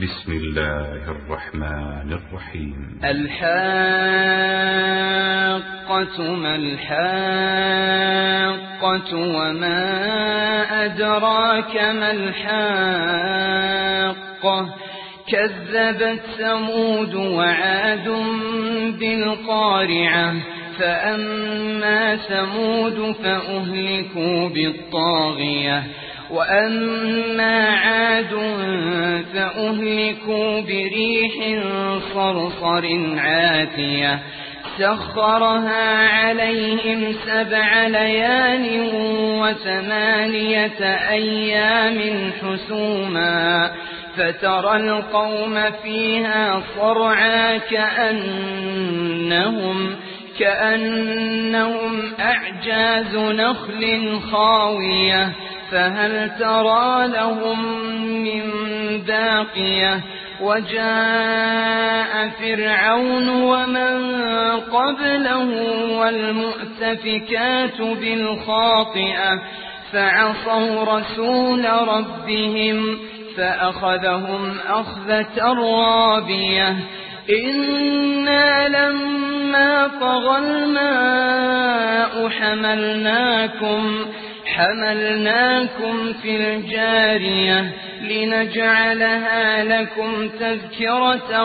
بسم الله الرحمن الرحيم. الحاقة ما الحاقة وما أدراك ما الحاقة كذبت ثمود وعاد بالقارعة فأما ثمود فأهلكوا بالطاغية وأما عاد فأهلكوا بريح صرصر عاتية سخرها عليهم 7 ليال و8 أيام حسوما فترى القوم فيها صرعا كأنهم أعجاز نخل خاوية فهل ترى لهم من باقية وجاء فرعون ومن قبله والمؤتفكات بالخاطئة فعصوا رسول ربهم فأخذهم أخذة رابية إنا لما طغى الماء حملناكم في الجارية لنجعلها لكم تذكرة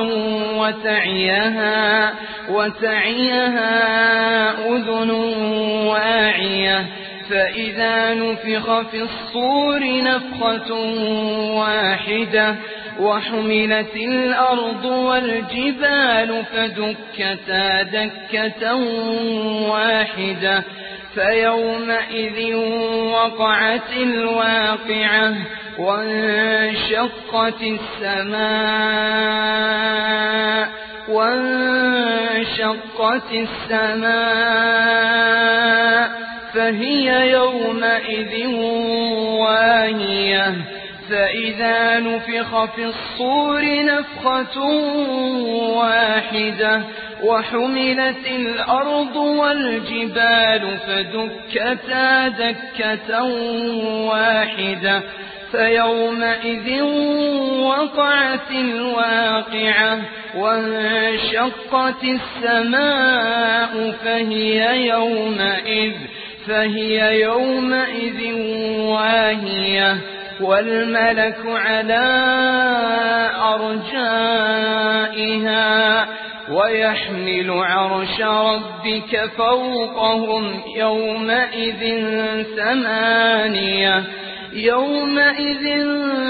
وتعيها أذن واعية فإذا نفخ في الصور نفخة واحدة وحملت الأرض والجبال فدكتا دكة واحدة فيومئذ وقعت الواقعة وانشقت السماء فهي يومئذ واهية فإذا نفخ في الصور نفخة واحدة وحملت الأرض والجبال فدكتا دكة واحدة فيومئذ وقعت الواقعة وانشقت السماء فهي يومئذ واهية والملك على أرجائها ويحمل عرش ربك فوقهم يومئذ 8 يومئذ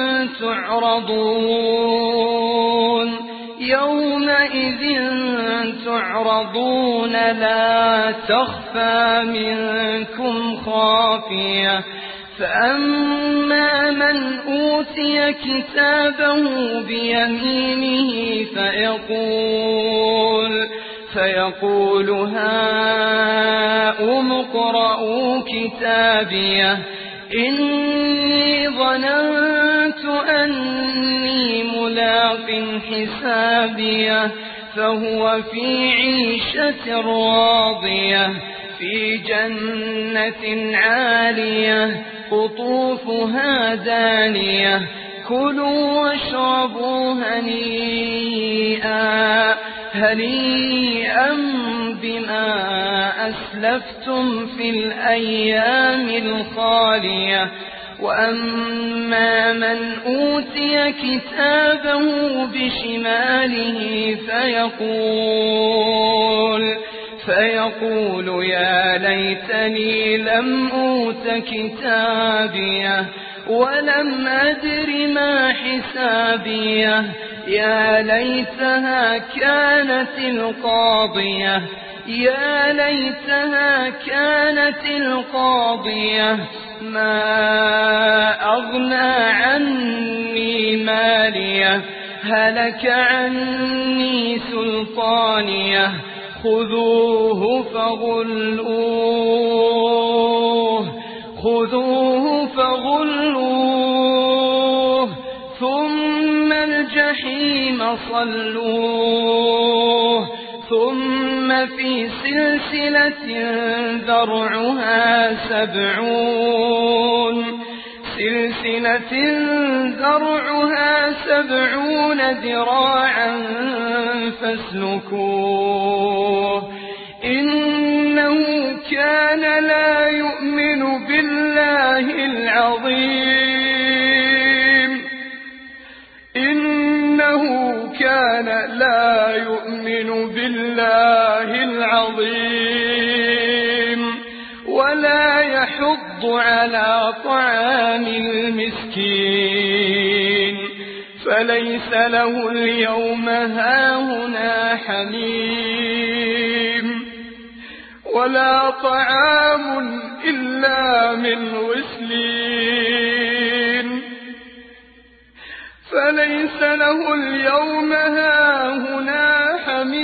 تعرضون لا تخفى منكم خافية فأما من أوتي كتابه بيمينه فيقول هاؤم اقرءوا كتابيه إني ظننت أني ملاق حسابيه فهو في عيشة راضية في جنة عالية قطوفها دانية كلوا واشربوا هنيئا بما أسلفتم في الأيام الخالية وأما من أوتي كتابه بشماله فيقول يا ليتني لم أوت كتابيه ولم أدر ما حسابيه يا ليتها كانت القاضية ما أغنى عني ماليه هلك عني سلطانيه خذوه فغلوه ثم الجحيم صلوه ثم في سلسلة ذرعها سلسلة ذرعها 70 ذراعا فاسلكوه إنه كان لا يؤمن بالله العظيم إنه كان لا يؤمن بالله العظيم ولا يحض على طعام المسكين فليس له اليوم هاهنا حميم ولا طعام إلا من غسلين فليس له اليوم هاهنا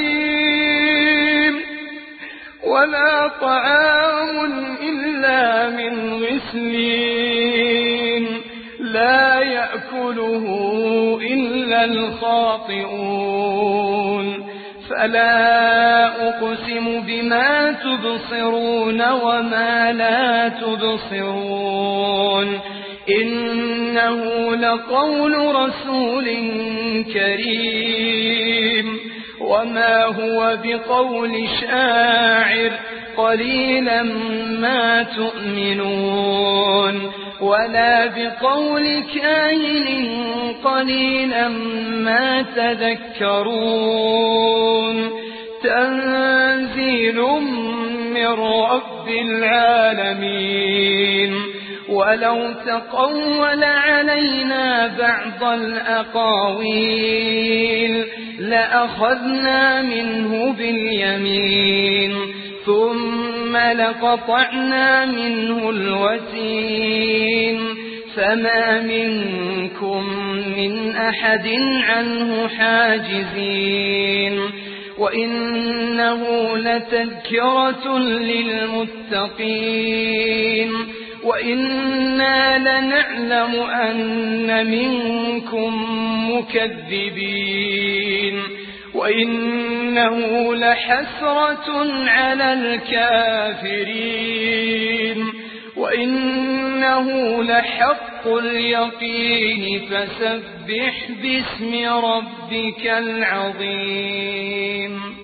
حميم ولا طعام إلا من غسلين لا يأكله إلا الخاطئون فلا أقسم بما تبصرون وما لا تبصرون إنه لقول رسول كريم وما هو بقول شاعر قليلا ما تؤمنون ولا بقول كاهن قليلا ما تذكرون تنزيل من رب العالمين ولو تقول علينا بعض الأقاويل لأخذنا منه باليمين ثم لقطعنا منه الوتين فما منكم من أحد عنه حاجزين وإنه لتذكرة للمتقين وإنا لنعلم أن منكم مكذبين وإنه لحسرة على الكافرين وإنه لحق اليقين فسبح باسم ربك العظيم